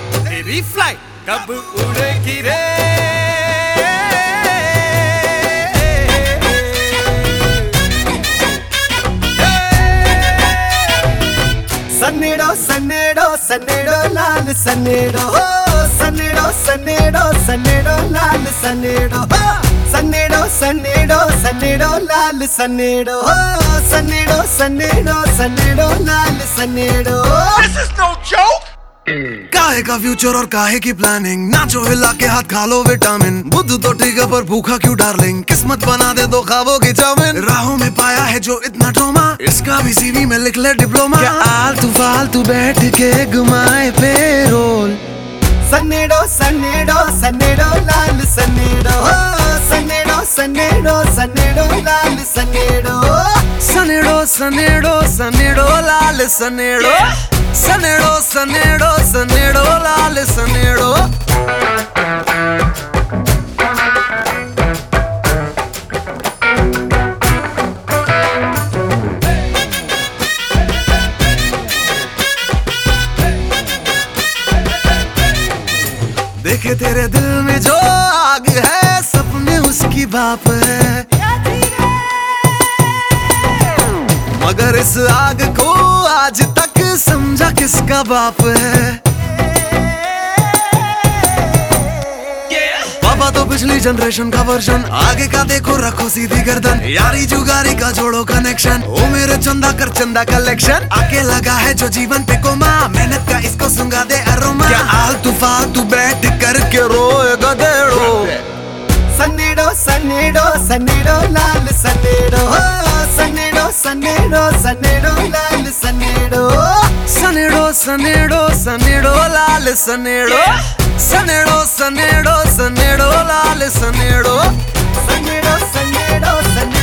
तेरी फ्लाइट कब उड़ेगी रे। सन्नेड़ो सन्नेड़ो सन्नेड़ो लाल सन्नेड़ो, सन्नेड़ो सन्नेड़ो सन्नेड़ो लाल सन्नेड़ो, सन्नेड़ो सन्नेड़ो सन्नेड़ो लाल सन्नेड़ो, सन्नेड़ो सन्नेड़ो सन्नेड़ो लाल सन्नेड़ो। This is no joke! काहे का फ्यूचर और काहे की प्लानिंग, नाचो हिला के हाथ खा लो विटामिन। बुद्ध तो ठीक है पर भूखा क्यों डार्लिंग, किस्मत बना दे दो ख्वाबों की चाउमीन। राहों में पाया है जो इतना ट्रॉमा, इसका भी सीवी में लिख ले डिप्लोमा। क्या आलतू फालतू बैठ के घुमाए पेरोल। सन्नेड़ो सन्नेड़ो सन्नेड़ो लाल सन्नेड़ो, सन्नेड़ो सन्नेड़ो सन्नेड़ो लाल सन्नेड़ो, सनेड़ो सनेड़ो सनेड़ो लाल सनेड़ो, सनेड़ो सनेड़ो सनेड़ो लाल सनेड़ो। देखे तेरे दिल में जो आग है, सपने उसकी बाप है, मगर इस आग को आज तक समझा किसका बाप है। पापा तो पिछली जनरेशन का वर्जन, आगे का देखो रखो सीधी गर्दन। यारी जुगारी का जोड़ो कनेक्शन, ओ मेरे चंदा कर चंदा कलेक्शन। आके लगा है जो जीवन पे कोमा, मेहनत का इसको सुंगा दे अरोमा। क्या आलतू फालतू बैठ करके रोए गधेड़ो। सन्नेड़ो सन्नेड़ो सन्नेड़ो लाल सन्नेड़ो, सन्नेड़ो सन्नेड़ो सन्नेड़ो लाल सन्नेड़ो, सनेड़ो सनेड़ो सनेड़ो लाल सनेड़ो, सनेड़ो सनेड़ो सनेड़ो लाल सनेड़ो, सन्नेड़ो सन्नेड़ो सन्नेड़ो